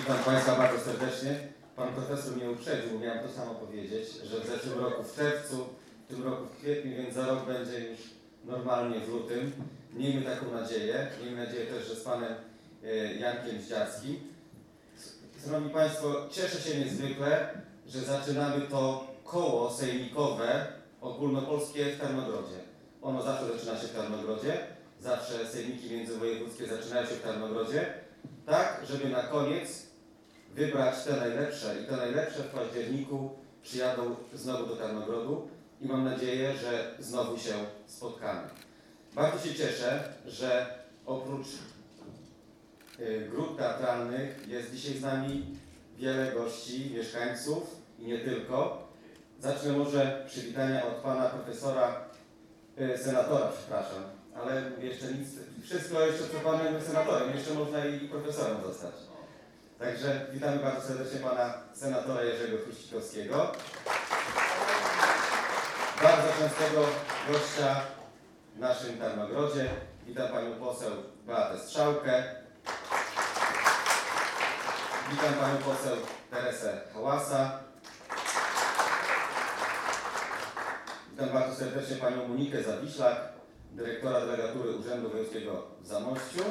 Witam Państwa bardzo serdecznie. Pan profesor mnie uprzedził, miałem to samo powiedzieć, że w zeszłym roku w czerwcu, w tym roku w kwietniu, więc za rok będzie już normalnie w lutym. Miejmy taką nadzieję. Miejmy nadzieję też, że z Panem Jankiem Zdziarskim. Szanowni Państwo, cieszę się niezwykle, że zaczynamy to koło sejmikowe ogólnopolskie w Tarnogrodzie. Ono zawsze zaczyna się w Tarnogrodzie, zawsze sejmiki międzywojewódzkie zaczynają się w Tarnogrodzie, tak, żeby na koniec wybrać te najlepsze i te najlepsze w październiku przyjadą znowu do Tarnogrodu i mam nadzieję, że znowu się spotkamy. Bardzo się cieszę, że oprócz grup teatralnych jest dzisiaj z nami wiele gości, mieszkańców i nie tylko. Zacznę może przywitania od pana profesora, senatora, przepraszam, ale jeszcze nic, wszystko jeszcze przed panem senatorem, jeszcze można i profesorem zostać. Także witamy bardzo serdecznie pana senatora Jerzego Chruścikowskiego. Bardzo częstego gościa w naszym Tarnogrodzie. Witam panią poseł Beatę Strzałkę. Witam panią poseł Teresę Hałasa. Witam bardzo serdecznie panią Monikę Zawiślak, dyrektora delegatury Urzędu Wojewódzkiego w Zamościu.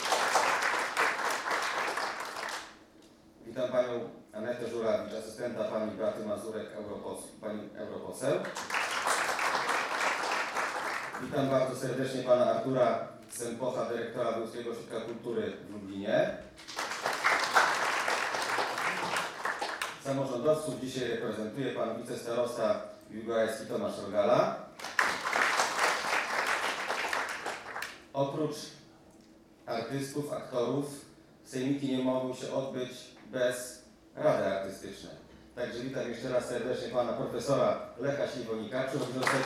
Witam panią Anetę Żurawicz, asystenta pani Beaty Mazurek, pani europoseł. Witam bardzo serdecznie pana Artura Sempocha, dyrektora Wojewódzkiego Ośrodka Kultury w Lublinie. Samorządowców dzisiaj reprezentuje pan wicestarosta Jugajski Tomasz Rogala. Oprócz artystów, aktorów, sejmiki nie mogą się odbyć bez Rady Artystycznej. Także witam jeszcze raz serdecznie pana profesora Lecha Śliwonika, przewodniczącego,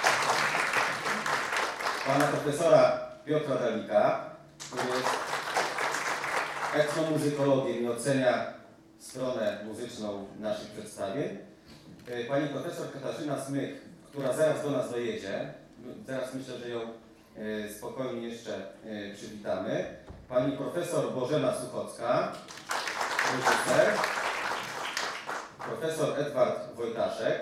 pana profesora Piotra Dalika, który jest etnomuzykologiem i ocenia stronę muzyczną naszych przedstawień. Pani profesor Katarzyna Smyk, która zaraz do nas dojedzie, zaraz myślę, że ją spokojnie jeszcze przywitamy. Pani profesor Bożena Suchocka, reżyser. Profesor Edward Wojtaszek.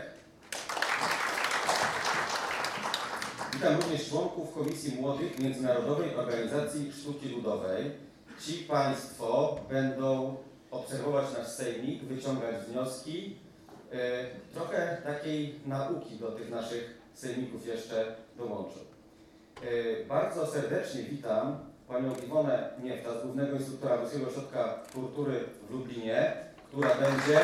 Witam również członków Komisji Młodych Międzynarodowej Organizacji Sztuki Ludowej. Ci Państwo będą obserwować nasz sejmik, wyciągać wnioski, trochę takiej nauki do tych naszych sejmików jeszcze dołączą. Bardzo serdecznie witam panią Iwonę Niewta z Głównego Instruktora Wojewódzkiego Ośrodka Kultury w Lublinie, która będzie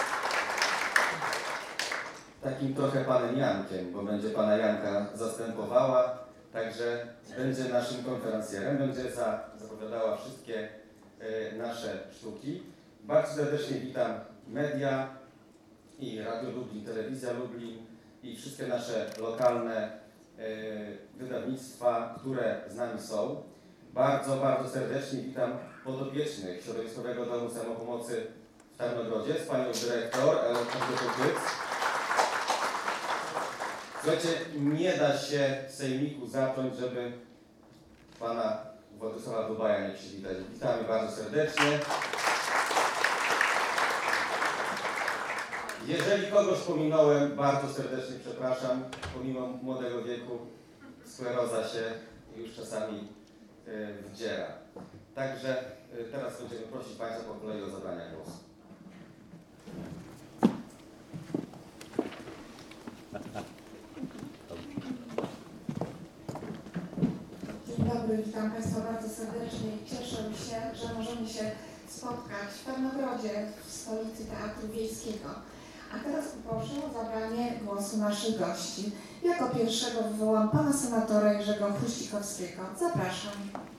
takim trochę panem Jankiem, bo będzie pana Janka zastępowała, także będzie naszym konferencjerem, będzie zapowiadała wszystkie nasze sztuki. Bardzo serdecznie witam media i Radio Lublin, Telewizja Lublin i wszystkie nasze lokalne wydawnictwa, które z nami są. Bardzo, bardzo serdecznie witam podopiecznych Środowiskowego Domu Samopomocy w Tarnogrodzie z panią dyrektor Elżbietą Pyc. Słuchajcie, nie da się sejmiku zacząć, żeby pana Władysława Dubaja nie przywitać. Witamy bardzo serdecznie. Jeżeli kogoś pominąłem, bardzo serdecznie przepraszam. Pomimo młodego wieku skleroza się już czasami wdziera. Także teraz będziemy prosić Państwa po kolei o zabranie głosu. Dzień dobry, witam Państwa bardzo serdecznie i cieszę się, że możemy się spotkać w Tarnogrodzie, w stolicy Teatru Wiejskiego. A teraz poproszę o zabranie głosu naszych gości. Jako pierwszego wywołam pana senatora Jerzego Chruścikowskiego. Zapraszam.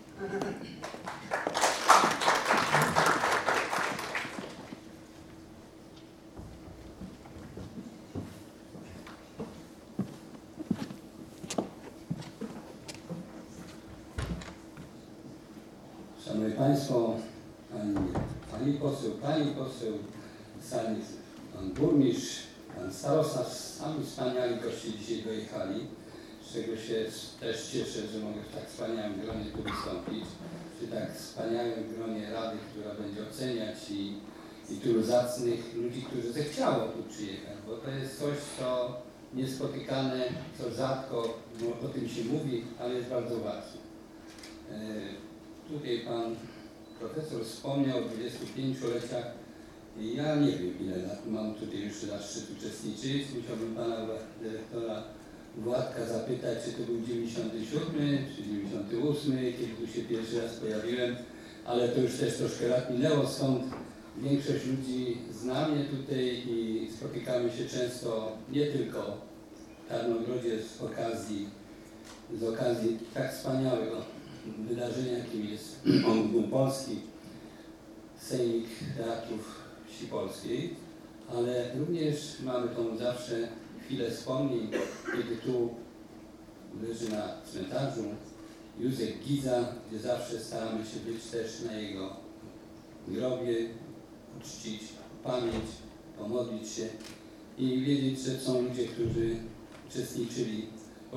Szanowni Państwo, pani poseł, pan burmistrz, pan starosta, sami wspaniali goście dzisiaj dojechali. z czego się też cieszę, że mogę w tak wspaniałym gronie tu wystąpić, przy tak wspaniałym gronie Rady, która będzie oceniać i tylu zacnych ludzi, którzy zechciało tu przyjechać, bo to jest coś, co niespotykane, co rzadko o tym się mówi, ale jest bardzo ważne. Tutaj pan profesor wspomniał o 25-leciach. Ja nie wiem, ile lat mam tutaj już zaszczyt uczestniczyć. Musiałbym pana dyrektora Władka zapytać, czy to był 97 czy 98, kiedy tu się pierwszy raz pojawiłem, ale to już też troszkę lat minęło, stąd większość ludzi zna mnie tutaj i spotykamy się często nie tylko w Tarnogrodzie z okazji tak wspaniałego wydarzenia, jakim jest Ogólnopolski Sejmik Teatrów Wsi Polskiej, ale również mamy tą zawsze chwilę wspomnień, kiedy tu leży na cmentarzu Józef Giza, gdzie zawsze staramy się być też na jego grobie, uczcić pamięć, pomodlić się i wiedzieć, że są ludzie, którzy uczestniczyli w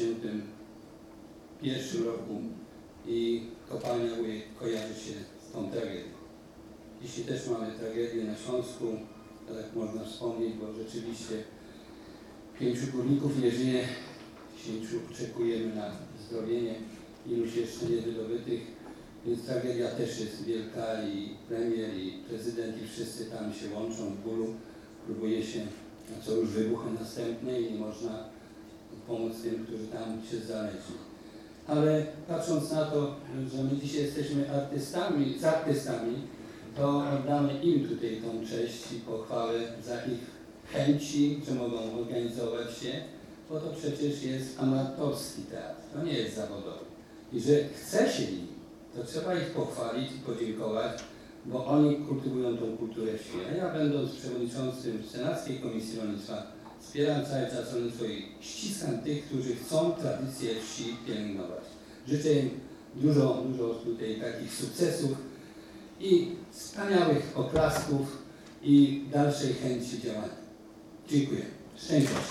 1981 roku i kopalnia Ujek kojarzy się z tą tragedią. Dzisiaj też mamy tragedię na Śląsku, tak można wspomnieć, bo rzeczywiście 5 górników nie żyje, 10 oczekujemy na zdrowienie, iluś jeszcze niewydobytych, więc tragedia też jest wielka i premier, i prezydent, i wszyscy tam się łączą w bólu, próbuje się, a co już wybuchy następne i nie można pomóc tym, którzy tam się znaleźli. Ale patrząc na to, że my dzisiaj jesteśmy artystami, to oddamy im tutaj tą cześć i pochwałę za ich chęci, że mogą organizować się, bo to przecież jest amatorski teatr, to nie jest zawodowy. I że chce się im, to trzeba ich pochwalić i podziękować, bo oni kultywują tą kulturę wsi. A ja, będąc przewodniczącym Senackiej Komisji Rolnictwa, wspieram cały czas rolnictwo i ściskam tych, którzy chcą tradycję wsi pielęgnować. Życzę im dużo tutaj takich sukcesów i wspaniałych oklasków i dalszej chęci działania. Dziękuję. Szczęść Boże.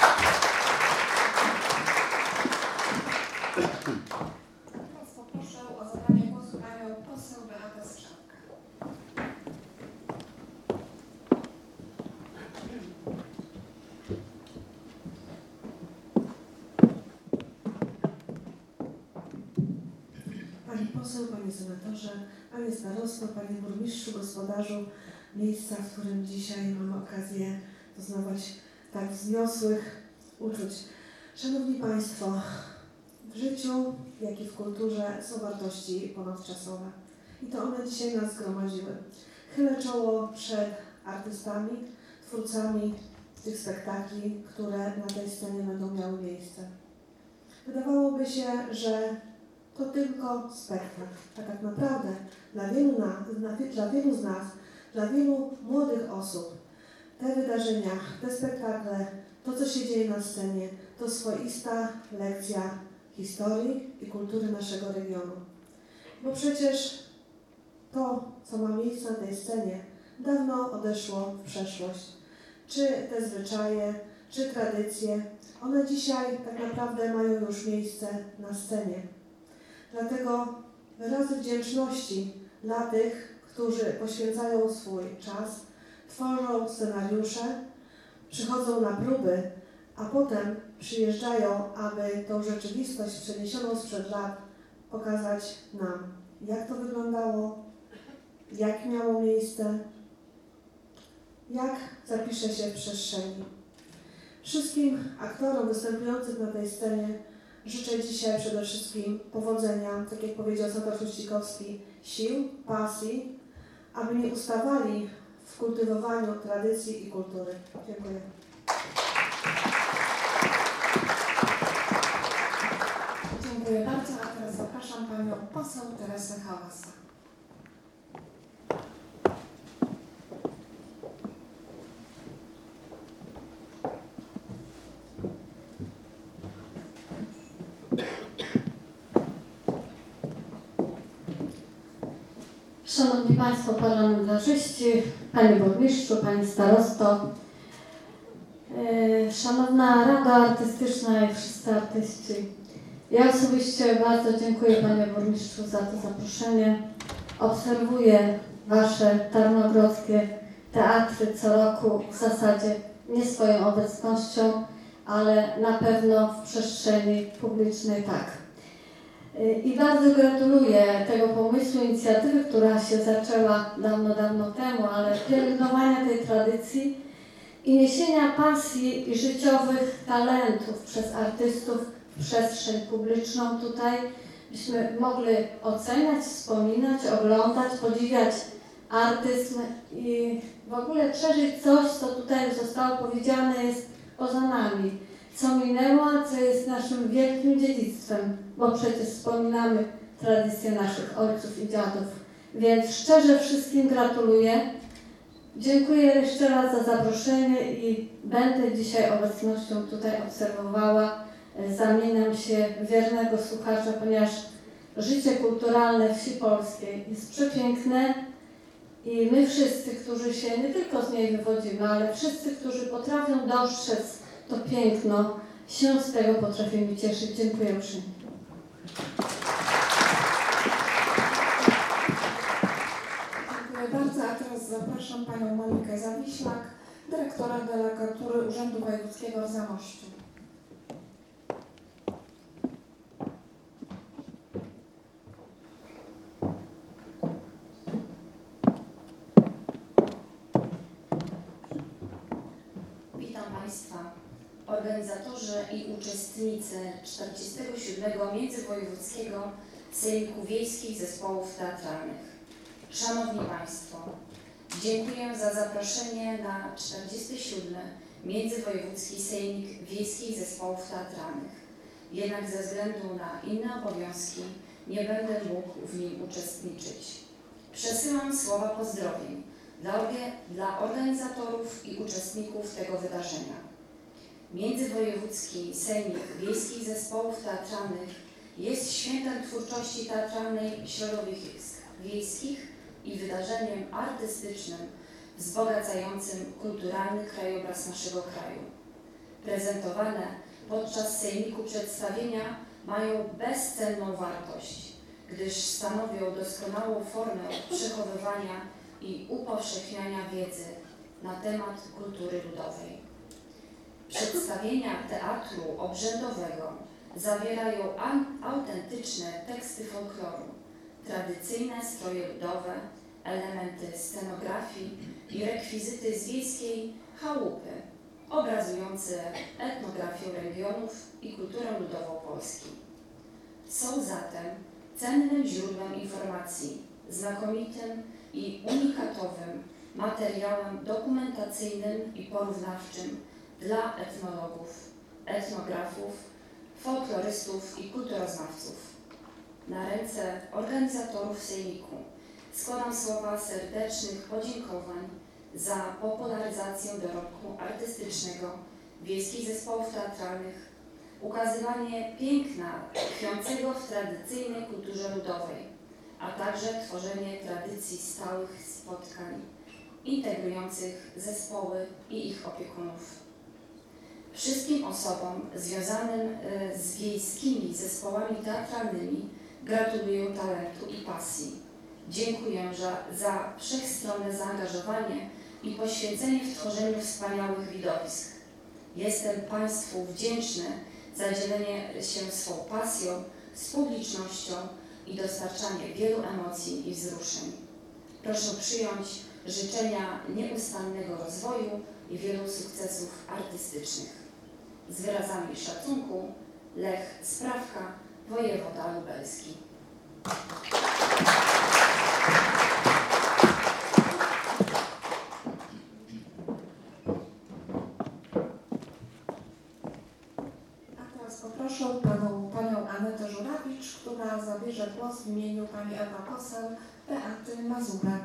Teraz poproszę o zabranie głosu panią poseł Beatę Strzałkę. Pani poseł, panie senatorze, panie starosto, panie burmistrzu, gospodarzu miejsca, w którym dzisiaj mamy okazję doznawać tak wzniosłych uczuć. Szanowni Państwo, w życiu, jak i w kulturze są wartości ponadczasowe i to one dzisiaj nas zgromadziły. Chylę czoło przed artystami, twórcami tych spektakli, które na tej scenie będą miały miejsce. Wydawałoby się, że to tylko spektakl, a tak naprawdę dla wielu z nas, dla wielu młodych osób te wydarzenia, te spektakle, to co się dzieje na scenie, to swoista lekcja historii i kultury naszego regionu. Bo przecież to, co ma miejsce na tej scenie, dawno odeszło w przeszłość. Czy te zwyczaje, czy tradycje, one dzisiaj tak naprawdę mają już miejsce na scenie. Dlatego wyrazy wdzięczności dla tych, którzy poświęcają swój czas, tworzą scenariusze, przychodzą na próby, a potem przyjeżdżają, aby tą rzeczywistość przeniesioną sprzed lat pokazać nam, jak to wyglądało, jak miało miejsce, jak zapisze się w przestrzeni. Wszystkim aktorom występującym na tej scenie życzę dzisiaj przede wszystkim powodzenia, tak jak powiedział senator Chruścikowski, sił, pasji, aby nie ustawali w kultywowaniu tradycji i kultury. Dziękuję. Dziękuję bardzo, a teraz zapraszam panią poseł Teresę Hałasa. Szanowni Państwo parlamentarzyści, Panie Burmistrzu, Panie Starosto, Szanowna Rado Artystyczna i wszyscy artyści, ja osobiście bardzo dziękuję Panie Burmistrzu za to zaproszenie. Obserwuję Wasze tarnogrodzkie teatry co roku, w zasadzie nie swoją obecnością, ale na pewno w przestrzeni publicznej tak. I bardzo gratuluję tego pomysłu, inicjatywy, która się zaczęła dawno temu, ale pielęgnowania tej tradycji i niesienia pasji i życiowych talentów przez artystów w przestrzeń publiczną tutaj, byśmy mogli oceniać, wspominać, oglądać, podziwiać artyzm i w ogóle przeżyć coś, co tutaj zostało powiedziane, jest poza nami, co minęło, a co jest naszym wielkim dziedzictwem, bo przecież wspominamy tradycje naszych ojców i dziadów. Więc szczerze wszystkim gratuluję. Dziękuję jeszcze raz za zaproszenie i będę dzisiaj obecnością tutaj obserwowała. Zamieniam się w wiernego słuchacza, ponieważ życie kulturalne wsi polskiej jest przepiękne i my wszyscy, którzy się nie tylko z niej wywodzimy, ale wszyscy, którzy potrafią dostrzec to piękno, się z tego potrafimy cieszyć. Dziękuję uprzejmie. Dziękuję bardzo, a teraz zapraszam Panią Monikę Zawiślak, dyrektora delegatury Urzędu Wojewódzkiego w Zamościu. Witam Państwa, organizatorzy i uczestnicy 47. Międzywojewódzkiego Sejmiku Wiejskich Zespołów Teatralnych. Szanowni Państwo, dziękuję za zaproszenie na 47. Międzywojewódzki Sejmik Wiejskich Zespołów Teatralnych. Jednak ze względu na inne obowiązki nie będę mógł w nim uczestniczyć. Przesyłam słowa pozdrowień dla organizatorów i uczestników tego wydarzenia. Międzywojewódzki Sejmik Wiejskich Zespołów Teatralnych jest świętem twórczości teatralnej środowisk wiejskich i wydarzeniem artystycznym wzbogacającym kulturalny krajobraz naszego kraju. Prezentowane podczas Sejmiku przedstawienia mają bezcenną wartość, gdyż stanowią doskonałą formę przechowywania i upowszechniania wiedzy na temat kultury ludowej. Przedstawienia teatru obrzędowego zawierają autentyczne teksty folkloru, tradycyjne stroje ludowe, elementy scenografii i rekwizyty z wiejskiej chałupy, obrazujące etnografię regionów i kulturę ludową Polski. Są zatem cennym źródłem informacji, znakomitym i unikatowym materiałem dokumentacyjnym i porównawczym dla etnologów, etnografów, folklorystów i kulturoznawców. Na ręce organizatorów Sejmiku składam słowa serdecznych podziękowań za popularyzację dorobku artystycznego wiejskich zespołów teatralnych, ukazywanie piękna tkwiącego w tradycyjnej kulturze ludowej, a także tworzenie tradycji stałych spotkań integrujących zespoły i ich opiekunów. Wszystkim osobom związanym z wiejskimi zespołami teatralnymi gratuluję talentu i pasji. Dziękuję za wszechstronne zaangażowanie i poświęcenie w tworzeniu wspaniałych widowisk. Jestem Państwu wdzięczny za dzielenie się swą pasją z publicznością i dostarczanie wielu emocji i wzruszeń. Proszę przyjąć życzenia nieustannego rozwoju i wielu sukcesów artystycznych. Z wyrazami szacunku, Lech Sprawka, wojewoda lubelski. A teraz poproszę panią Anetę Żurawicz, która zabierze głos w imieniu pani europoseł Beaty Mazurek.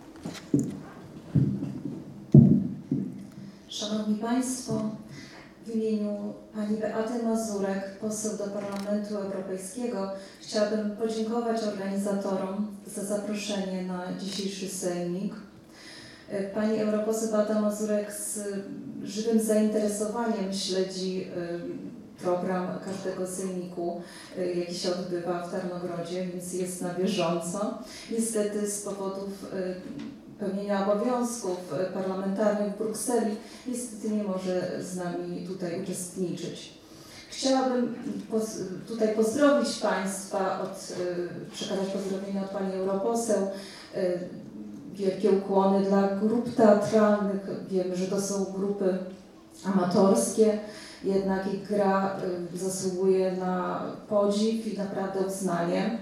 Szanowni Państwo, w W imieniu pani Beaty Mazurek, poseł do Parlamentu Europejskiego, chciałabym podziękować organizatorom za zaproszenie na dzisiejszy sejmik. Pani europoseł Beata Mazurek z żywym zainteresowaniem śledzi program każdego sejmiku, jaki się odbywa w Tarnogrodzie, więc jest na bieżąco. Niestety z powodów pełnienia obowiązków parlamentarnych w Brukseli niestety nie może z nami tutaj uczestniczyć. Chciałabym tutaj pozdrowić Państwa, przekazać pozdrowienia od Pani europoseł, wielkie ukłony dla grup teatralnych. Wiemy, że to są grupy amatorskie, jednak ich gra zasługuje na podziw i naprawdę uznanie.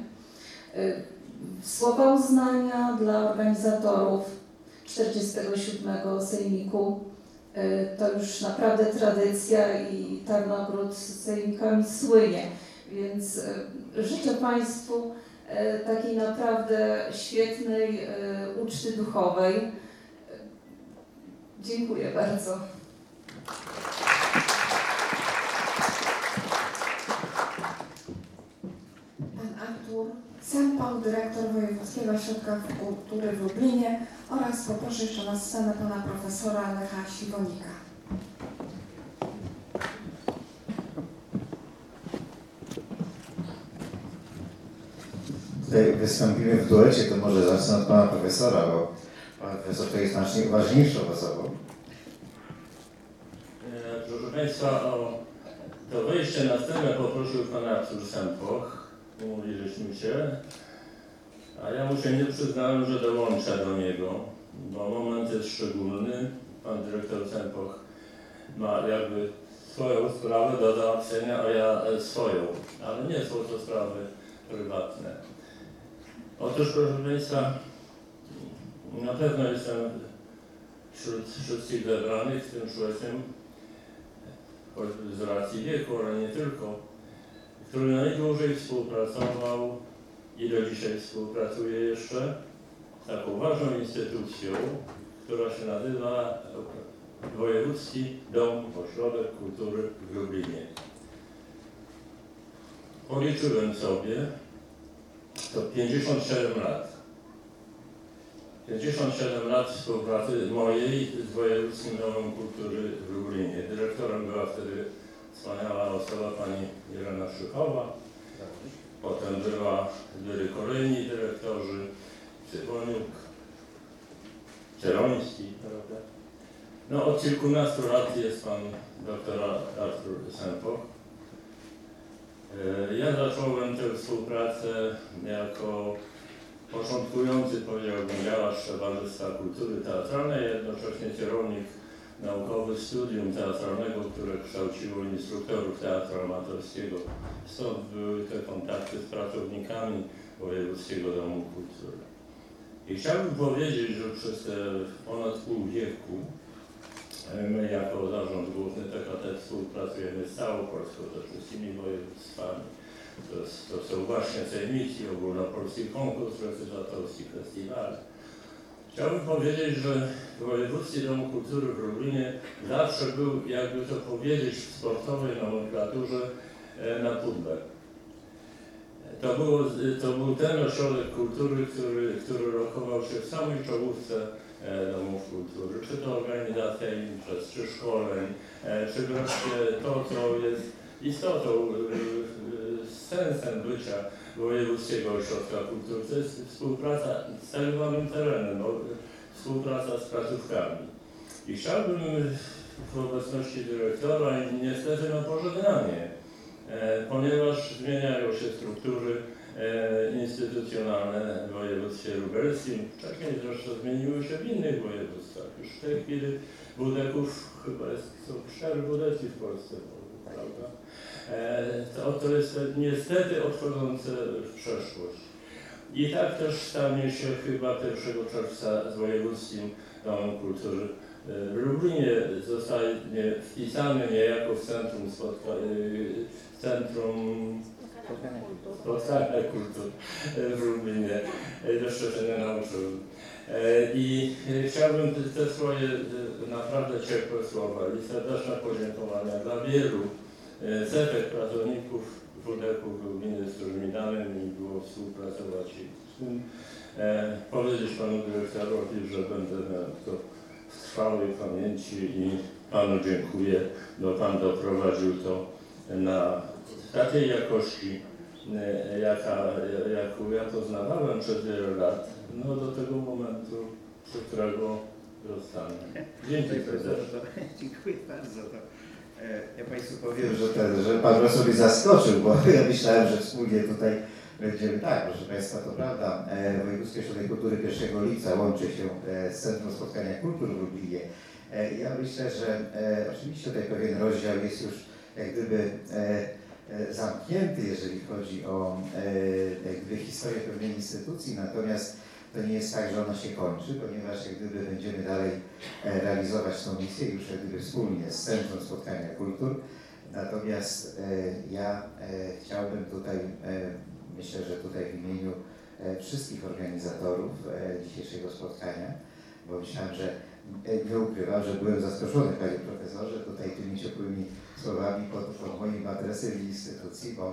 Słowa uznania dla organizatorów 47. Sejmiku. To już naprawdę tradycja i Tarnogród z sejmikami słynie, więc życzę Państwu takiej naprawdę świetnej uczty duchowej. Dziękuję bardzo. Pan Artur Sempał, dyrektor Wojewódzkiego Ośrodka Kultury w Lublinie, oraz poproszę jeszcze na scenę pana profesora Lecha Siwonika. Tutaj wystąpimy w duecie, to może zacznę od pana profesora, bo pan profesor to jest najważniejszą osobą. Proszę Państwa, o to wejście na scenę poprosił pan Artur Sempoch, umówiliśmy się, a ja mu się nie przyznałem, że dołączę do niego, bo moment jest szczególny. Pan dyrektor Sempoch ma jakby swoją sprawę do załatwienia, a ja swoją, ale nie są to sprawy prywatne. Otóż, proszę Państwa, na pewno jestem wśród wszystkich zebranych z tym człowiekiem, choćby z racji wieku, ale nie tylko, który najdłużej współpracował i do dzisiaj współpracuje jeszcze z taką ważną instytucją, która się nazywa Wojewódzki Dom Ośrodek Kultury w Lublinie. Policzyłem sobie, to 57 lat. 57 lat współpracy mojej z Wojewódzkim Domem Kultury w Lublinie. Dyrektorem była wtedy wspaniała osoba pani Irena Szychowa. Potem byli kolejni dyrektorzy, Cyboniuk, Cieroński, prawda? No od kilkunastu lat jest pan doktor Artur Sempoch. Ja zacząłem tę współpracę jako początkujący, powiedziałbym, działacz Towarzystwa Kultury Teatralnej, jednocześnie kierownik naukowy studium teatralnego, które kształciło instruktorów teatru amatorskiego. Stąd były te kontakty z pracownikami Wojewódzkiego Domu Kultury. I chciałbym powiedzieć, że przez te ponad pół wieku my jako Zarząd Główny TKT współpracujemy z całą Polską, ze wszystkimi województwami. To są właśnie sejmiki, ogólnopolski konkurs recytatorski, festiwale. Chciałbym powiedzieć, że Wojewódzki Dom Kultury w Lublinie zawsze był, jakby to powiedzieć w sportowej nomenklaturze, na pudle. To był ten ośrodek kultury, który rokował się w samej czołówce domów kultury, czy to organizacja imprez, czy szkoleń, czy wreszcie to, co jest istotą, sensem bycia Wojewódzkiego Ośrodka Kultury. To jest współpraca z tak zwanym terenem, współpraca z placówkami. I chciałbym w obecności dyrektora i niestety na pożegnanie, ponieważ zmieniają się struktury instytucjonalne w województwie lubelskim, wcześniej zresztą zmieniły się w innych województwach. Już w tej chwili WDK-ów chyba są 4 WDK w Polsce, prawda? To jest niestety odchodzące w przeszłość. I tak też stanie się chyba 1 czerwca z Wojewódzkim Domem Kultury w Lublinie. Zostanie wpisany niejako w centrum Spotkania kultur w Lublinie. Jeszcze się nie nauczyłem. I chciałbym te swoje naprawdę ciepłe słowa i serdeczne podziękowania dla wielu setek pracowników WDK-u w Lublinie, z którymi dane mi było współpracować i z tym powiedzieć panu dyrektorowi, że będę miał to w trwałej pamięci i panu dziękuję, bo pan doprowadził to na takiej jakości, jaką ja poznawałem przez wiele lat, no do tego momentu, przy którego dostanę. Dzięki serdecznie. Dziękuję bardzo. Ja Państwu powiem, że Pan profesor mnie zaskoczył, bo ja myślałem, że wspólnie tutaj będziemy tak, proszę Państwa, to prawda. Wojewódzki Ośrodek Kultury 1 lipca łączy się z Centrum Spotkania Kultur w Lublinie. Ja myślę, że oczywiście tutaj pewien rozdział jest już jak gdyby zamknięty, jeżeli chodzi o jak gdyby historię pewnej instytucji, natomiast to nie jest tak, że ona się kończy, ponieważ jak gdyby będziemy dalej realizować tą misję już jak gdyby wspólnie z Centrum Spotkania Kultur. Natomiast ja chciałbym tutaj, myślę, że tutaj w imieniu wszystkich organizatorów dzisiejszego spotkania, bo myślałem, że nie ukrywam, że byłem zaskoczony, panie profesorze, tutaj tymi ciepłymi słowami pod moim adresem i instytucji, bo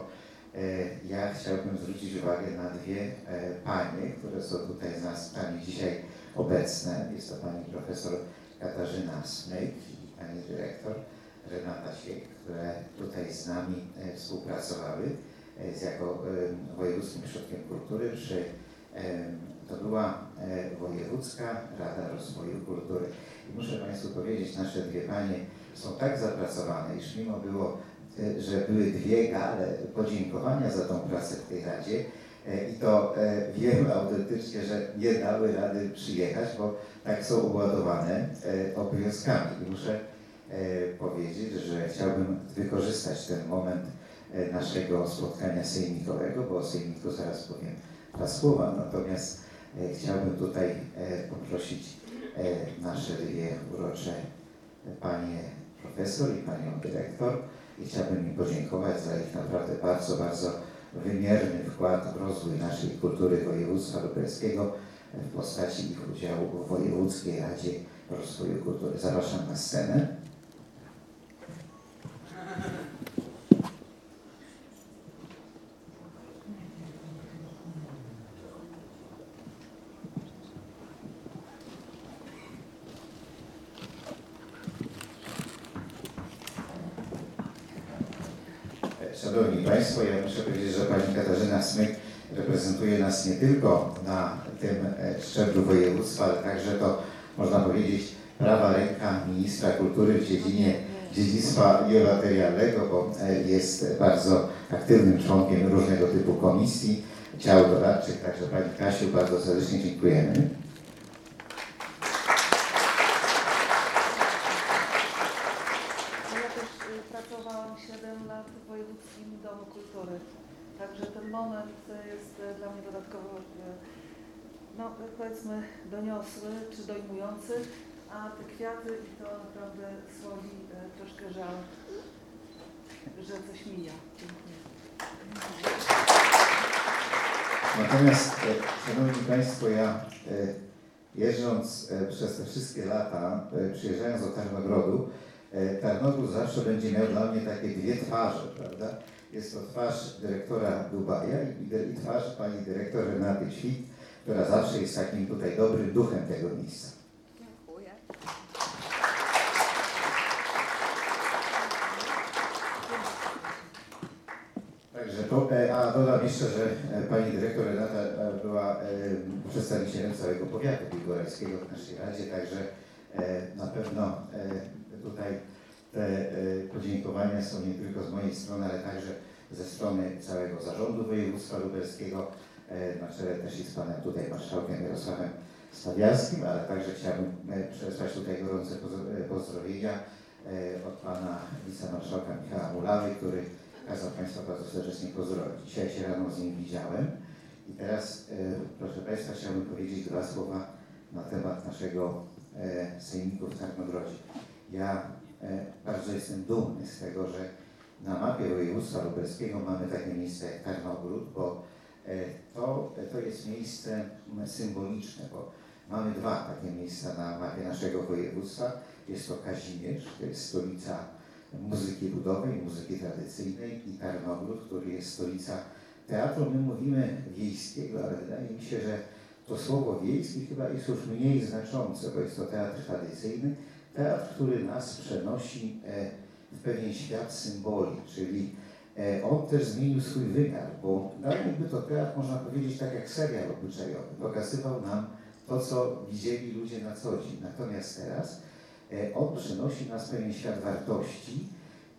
ja chciałbym zwrócić uwagę na dwie panie, które są tutaj z nami dzisiaj obecne. Jest to pani profesor Katarzyna Smyk i pani dyrektor Renata Siek, które tutaj z nami współpracowały jako Wojewódzkim Ośrodkiem Kultury przy to była Wojewódzka Rada Rozwoju Kultury. I muszę Państwu powiedzieć, nasze dwie panie są tak zapracowane, iż mimo było, że były dwie gale podziękowania za tą pracę w tej Radzie i to wiemy autentycznie, że nie dały rady przyjechać, bo tak są uładowane obowiązkami. I muszę powiedzieć, że chciałbym wykorzystać ten moment naszego spotkania sejmikowego, bo o sejmiku zaraz powiem dwa słowa, natomiast chciałbym tutaj poprosić nasze dwie urocze panie profesor i panią dyrektor i chciałbym im podziękować za ich naprawdę bardzo, bardzo wymierny wkład w rozwój naszej kultury województwa lubelskiego w postaci ich udziału w Wojewódzkiej Radzie Rozwoju Kultury. Zapraszam na scenę. Szanowni Państwo, ja muszę powiedzieć, że pani Katarzyna Smyk reprezentuje nas nie tylko na tym szczeblu województwa, ale także to, można powiedzieć, prawa ręka ministra kultury w dziedzinie dziedzictwa niematerialnego, bo jest bardzo aktywnym członkiem różnego typu komisji, ciał doradczych. Także pani Kasiu, bardzo serdecznie dziękujemy. Pracowałam 7 lat w Wojewódzkim Domu Kultury, także ten moment jest dla mnie dodatkowo, no powiedzmy, doniosły czy dojmujący, a te kwiaty i to naprawdę słodzi troszkę żal, że coś mija. Dziękuję. Natomiast, szanowni Państwo, ja jeżdżąc przez te wszystkie lata, przyjeżdżając do Tarnogrodu, Tarnogród zawsze będzie miał dla mnie takie dwie twarze, prawda? Jest to twarz dyrektora Dubaja i twarz pani dyrektor Renaty Świt, która zawsze jest takim tutaj dobrym duchem tego miejsca. Dziękuję. Także a dodam jeszcze, że pani dyrektor Renata była przedstawicielem całego powiatu biłgorajskiego w naszej Radzie, także na pewno tutaj te podziękowania są nie tylko z mojej strony, ale także ze strony całego zarządu województwa lubelskiego, na czele też i z panem tutaj marszałkiem Jarosławem Stawiarskim, ale także chciałbym przesłać tutaj gorące pozdrowienia od pana wicemarszałka Michała Mulawy, który kazał Państwa bardzo serdecznie pozdrowić. Dzisiaj się rano z nim widziałem i teraz, proszę Państwa, chciałbym powiedzieć dwa słowa na temat naszego sejmiku w Tarnogrodzie. Ja bardzo jestem dumny z tego, że na mapie województwa lubelskiego mamy takie miejsce jak Tarnogród, bo to jest miejsce symboliczne, bo mamy dwa takie miejsca na mapie naszego województwa. Jest to Kazimierz, to jest stolica muzyki ludowej, muzyki tradycyjnej, i Tarnogród, który jest stolica teatru. My mówimy wiejskiego, ale wydaje mi się, że to słowo wiejski chyba jest już mniej znaczące, bo jest to teatr tradycyjny, teatr, który nas przenosi w pewien świat symboli, czyli on też zmienił swój wymiar, bo dawniej by to teatr, można powiedzieć, tak jak serial obyczajowy, pokazywał nam to, co widzieli ludzie na co dzień. Natomiast teraz on przenosi nas w pewien świat wartości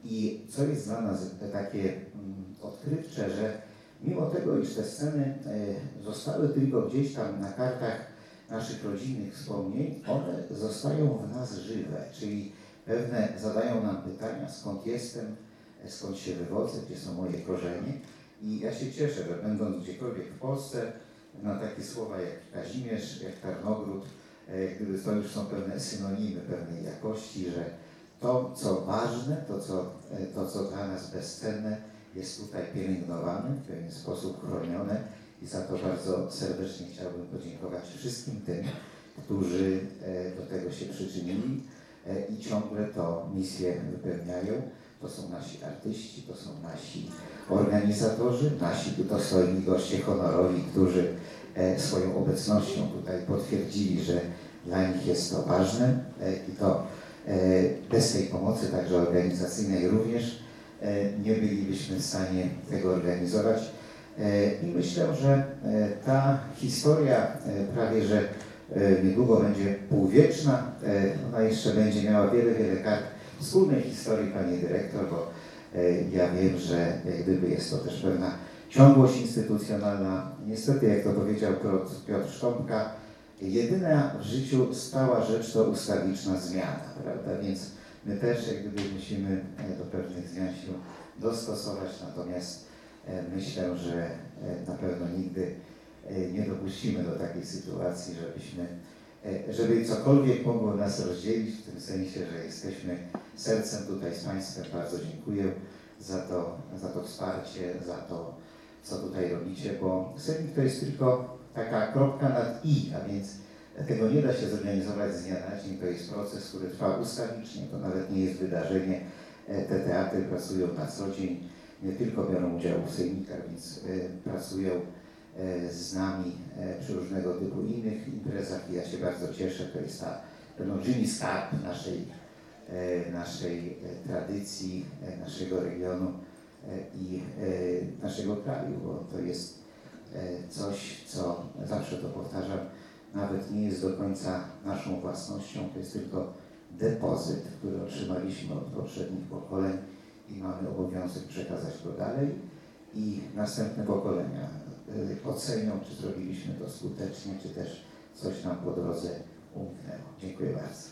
i co jest dla nas takie odkrywcze, że mimo tego, iż te sceny zostały tylko gdzieś tam na kartach naszych rodzinnych wspomnień, one zostają w nas żywe, czyli pewne zadają nam pytania, skąd jestem, skąd się wywodzę, gdzie są moje korzenie. I ja się cieszę, że będąc gdziekolwiek w Polsce, na takie słowa jak Kazimierz, jak Tarnogród, gdyby to już są pewne synonimy pewnej jakości, że to, co ważne, to, co dla nas bezcenne, jest tutaj pielęgnowane, w pewien sposób chronione, i za to bardzo serdecznie chciałbym podziękować wszystkim tym, którzy do tego się przyczynili i ciągle to misję wypełniają. To są nasi artyści, to są nasi organizatorzy, nasi dostojni goście honorowi, którzy swoją obecnością tutaj potwierdzili, że dla nich jest to ważne i to bez tej pomocy, także organizacyjnej również, nie bylibyśmy w stanie tego organizować. I myślę, że ta historia prawie że niedługo będzie półwieczna. Ona jeszcze będzie miała wiele kart wspólnej historii, Pani Dyrektor, bo ja wiem, że jak gdyby jest to też pewna ciągłość instytucjonalna. Niestety, jak to powiedział Piotr Sztompka, jedyna w życiu stała rzecz to ustawiczna zmiana, prawda? Więc my też jak gdyby musimy do pewnych zmian się dostosować, natomiast myślę, że na pewno nigdy nie dopuścimy do takiej sytuacji, żeby cokolwiek mogło nas rozdzielić, w tym sensie, że jesteśmy sercem tutaj z Państwem. Bardzo dziękuję za to wsparcie, za to, co tutaj robicie, bo sejmik to jest tylko taka kropka nad i, a więc tego nie da się zorganizować z dnia na dzień. To jest proces, który trwa ustawicznie, to nawet nie jest wydarzenie. Te teatry pracują na co dzień, nie tylko biorą udział w sejmikach, więc pracują z nami przy różnego typu innych imprezach i ja się bardzo cieszę. To jest ten olbrzymi skarb naszej tradycji, naszego regionu i naszego kraju, bo to jest coś, co zawsze to powtarzam, nawet nie jest do końca naszą własnością, to jest tylko depozyt, który otrzymaliśmy od poprzednich pokoleń i mamy obowiązek przekazać go dalej i następne pokolenia ocenią, czy zrobiliśmy to skutecznie, czy też coś nam po drodze umknęło. Dziękuję bardzo.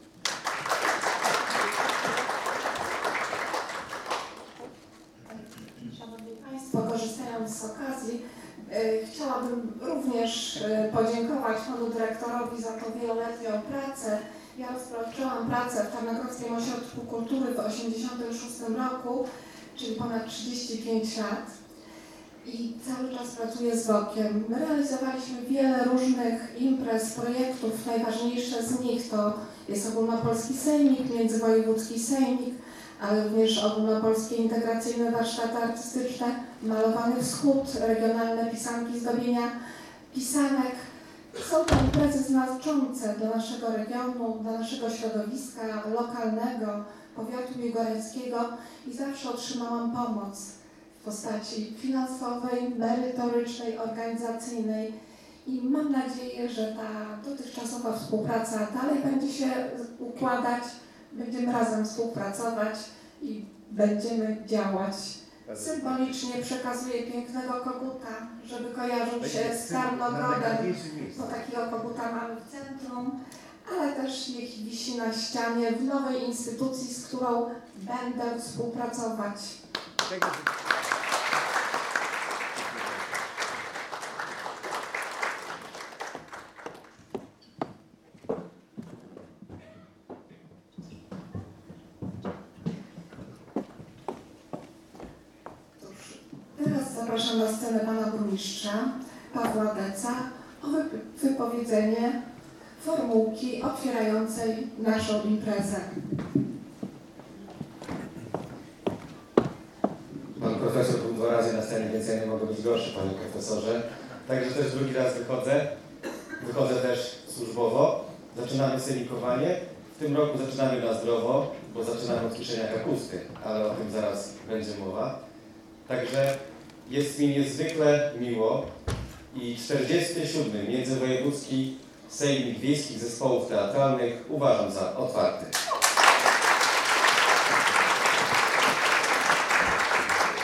Szanowni Państwo, korzystając z okazji, chciałabym również podziękować Panu Dyrektorowi za tą wieloletnią pracę. Ja rozpoczęłam pracę w Tarnogrodzkim Ośrodku Kultury w 1986 roku, czyli ponad 35 lat. I cały czas pracuję z WOK-iem. My realizowaliśmy wiele różnych imprez, projektów. Najważniejsze z nich to jest Ogólnopolski Sejmik, Międzywojewódzki Sejmik, ale również Ogólnopolskie Integracyjne Warsztaty Artystyczne, Malowany Wschód, regionalne pisanki zdobienia pisanek. Są to imprezy znaczące dla naszego regionu, dla naszego środowiska lokalnego, powiatu biłgorajskiego i zawsze otrzymałam pomoc w postaci finansowej, merytorycznej, organizacyjnej i mam nadzieję, że ta dotychczasowa współpraca dalej będzie się układać, będziemy razem współpracować i będziemy działać. Symbolicznie przekazuję pięknego koguta, żeby kojarzył się z Tarnogrodem, bo takiego koguta mamy w centrum, ale też niech wisi na ścianie w nowej instytucji, z którą będę współpracować. zapraszam na scenę pana burmistrza Pawła Deca o wypowiedzenie formułki otwierającej naszą imprezę. Pan profesor był 2 razy na scenie, więc ja nie mogę być gorszy, panie profesorze. Także też drugi raz wychodzę. Wychodzę też służbowo. Zaczynamy scenikowanie. W tym roku zaczynamy na zdrowo, bo zaczynamy od kiszenia kapusty, ale o tym zaraz będzie mowa. Także jest mi niezwykle miło i 47. Międzywojewódzki Sejmik Wiejskich Zespołów Teatralnych uważam za otwarty.